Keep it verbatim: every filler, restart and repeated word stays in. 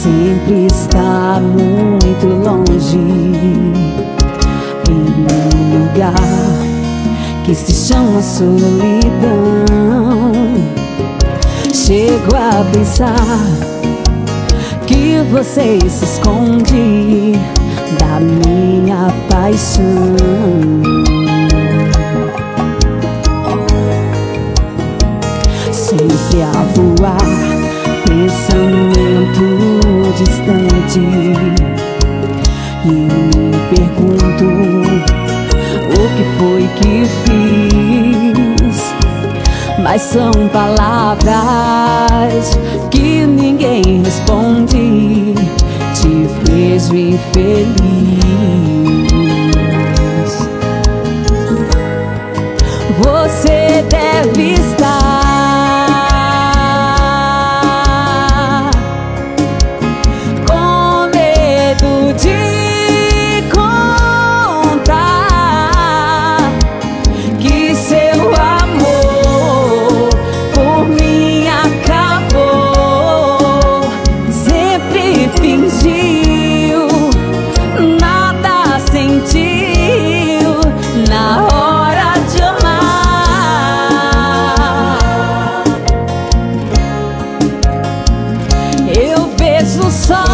sempre está muito longe, em um lugar que se chama solidão. Chego a pensar que você se esconde da minha paixão. Sempre a voar, pensamento distante, e eu me pergunto o que foi que fiz. Mas são palavras que ninguém responde. Te vejo infeliz. Você deve estar com medo de contar que seu amor por mim acabou. Sempre fingiu, nada sentiu na hora de amar. Eu vejo só